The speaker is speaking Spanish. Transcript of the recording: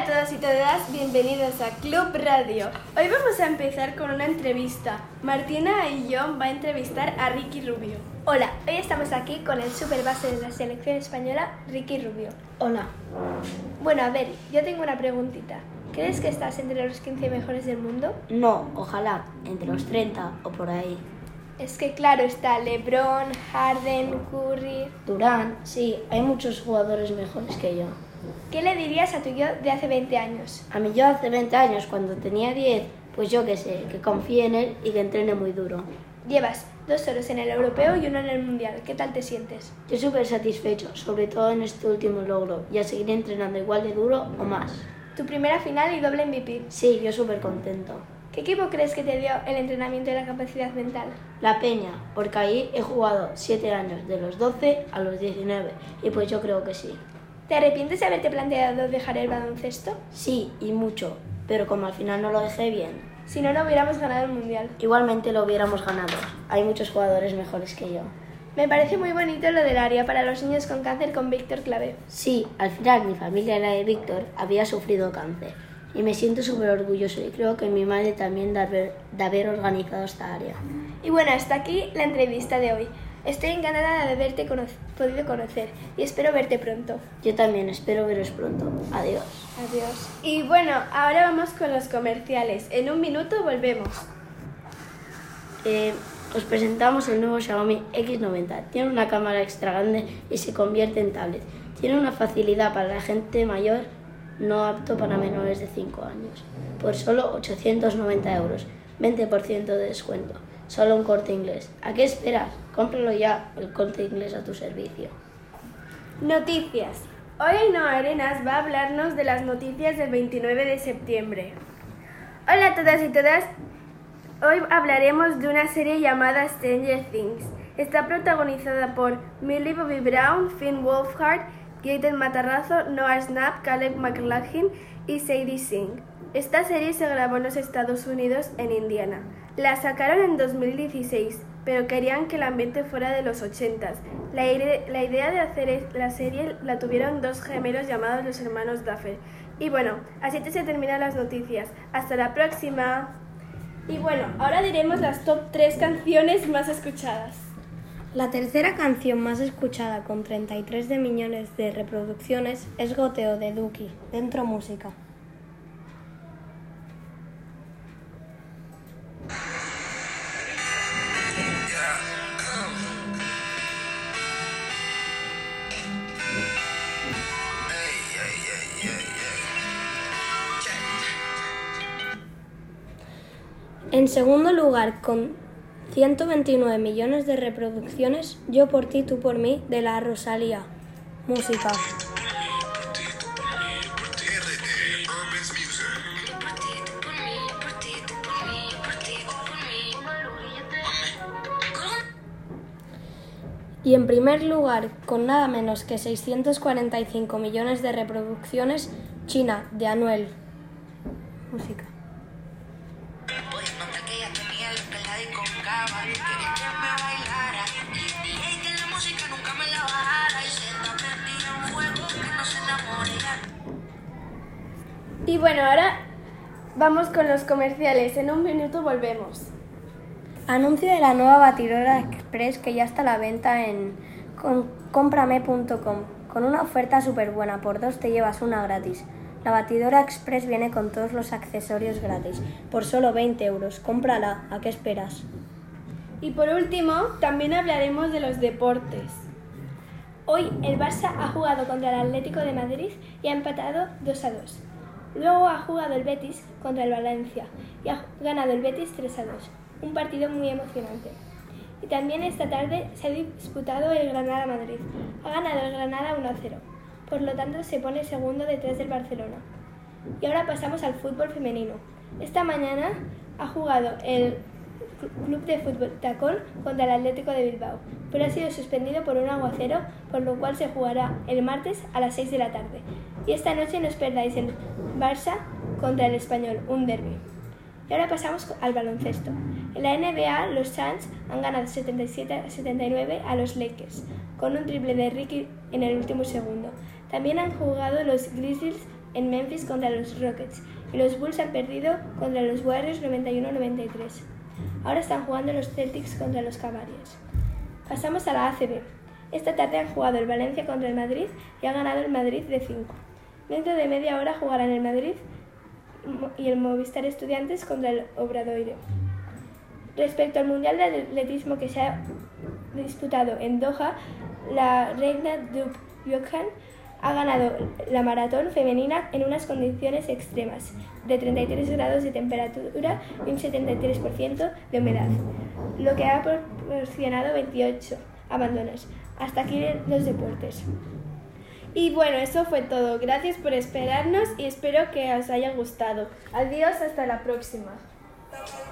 Hola a todos y todas, bienvenidos a Club Radio. Hoy vamos a empezar con una entrevista. Martina y yo va a entrevistar a Ricky Rubio. Hola, hoy estamos aquí con el superbase de la selección española, Ricky Rubio. Hola. Bueno, a ver, yo tengo una preguntita. ¿Crees que estás entre los 15 mejores del mundo? No, ojalá, entre los 30 o por ahí. Es que claro, está LeBron, Harden, Curry... Durant, sí, hay muchos jugadores mejores que yo. ¿Qué le dirías a tu yo de hace 20 años? A mí yo hace 20 años, cuando tenía 10, pues yo qué sé, que confíe en él y que entrene muy duro. Llevas 2 oros en el europeo y 1 en el mundial. ¿Qué tal te sientes? Yo súper satisfecho, sobre todo en este último logro, y a seguir entrenando igual de duro o más. Tu primera final y doble MVP. Sí, yo súper contento. ¿Qué equipo crees que te dio el entrenamiento y la capacidad mental? La Peña, porque ahí he jugado 7 años, de los 12 a los 19, y pues yo creo que sí. ¿Te arrepientes de haberte planteado dejar el baloncesto? Sí, y mucho, pero como al final no lo dejé bien. Si no, no hubiéramos ganado el mundial. Igualmente lo hubiéramos ganado. Hay muchos jugadores mejores que yo. Me parece muy bonito lo del área para los niños con cáncer con Víctor Clavé. Sí, al final mi familia, la de Víctor, había sufrido cáncer. Y me siento súper orgulloso y creo que mi madre también de haber organizado esta área. Y bueno, hasta aquí la entrevista de hoy. Estoy encantada de haberte podido conocer y espero verte pronto. Yo también espero veros pronto. Adiós. Adiós. Y bueno, ahora vamos con los comerciales. En un minuto volvemos. Os presentamos el nuevo Xiaomi X90. Tiene una cámara extra grande y se convierte en tablet. Tiene una facilidad para la gente mayor, no apto para menores de 5 años. Por solo 890 euros, 20% de descuento. Solo un Corte Inglés. ¿A qué esperas? Cómpralo ya, el Corte Inglés a tu servicio. Noticias. Hoy Ainhoa Arenas va a hablarnos de las noticias del 29 de septiembre. Hola a todas y todas. Hoy hablaremos de una serie llamada Stranger Things. Está protagonizada por Millie Bobby Brown, Finn Wolfhard, Gaten Matarazzo, Noah Schnapp, Caleb McLachlan y Sadie Sink. Esta serie se grabó en los Estados Unidos, en Indiana. La sacaron en 2016, pero querían que el ambiente fuera de los 80s. La idea de hacer la serie la tuvieron 2 gemelos llamados los hermanos Duffer. Y bueno, así se terminan las noticias. ¡Hasta la próxima! Y bueno, ahora diremos las top 3 canciones más escuchadas. La tercera canción más escuchada con 33 millones de reproducciones es Goteo de Duki, Dentro Música. En segundo lugar, con 129 millones de reproducciones, Yo por ti, tú por mí, de la Rosalía. Música. Y en primer lugar, con nada menos que 645 millones de reproducciones, China, de Anuel. Música. Y bueno, ahora vamos con los comerciales. En un minuto volvemos. Anuncio de la nueva batidora express que ya está a la venta en comprame.com con una oferta súper buena. Por 2 te llevas una gratis. La batidora express viene con todos los accesorios gratis por solo 20 euros. Cómprala. ¿A qué esperas? Y por último, también hablaremos de los deportes. Hoy el Barça ha jugado contra el Atlético de Madrid y ha empatado 2-2. Luego ha jugado el Betis contra el Valencia y ha ganado el Betis 3-2. Un partido muy emocionante. Y también esta tarde se ha disputado el Granada-Madrid. Ha ganado el Granada 1-0. Por lo tanto se pone segundo detrás del Barcelona. Y ahora pasamos al fútbol femenino. Esta mañana ha jugado el Club de Fútbol Tacón contra el Atlético de Bilbao, pero ha sido suspendido por un aguacero, por lo cual se jugará el martes a las 6 de la tarde. Y esta noche no os perdáis el Barça contra el Español, un derbi. Y ahora pasamos al baloncesto. En la NBA, los Suns han ganado 77-79 a los Lakers, con un triple de Ricky en el último segundo. También han jugado los Grizzlies en Memphis contra los Rockets y los Bulls han perdido contra los Warriors 91-93. Ahora están jugando los Celtics contra los Cavaliers. Pasamos a la ACB. Esta tarde han jugado el Valencia contra el Madrid y ha ganado el Madrid de 5. Dentro de media hora jugarán el Madrid y el Movistar Estudiantes contra el Obradoiro. Respecto al Mundial de Atletismo que se ha disputado en Doha, la reina Duke Johan ha ganado la maratón femenina en unas condiciones extremas, de 33 grados de temperatura y un 73% de humedad, lo que ha proporcionado 28 abandonos. Hasta aquí los deportes. Y bueno, eso fue todo. Gracias por esperarnos y espero que os haya gustado. Adiós, hasta la próxima.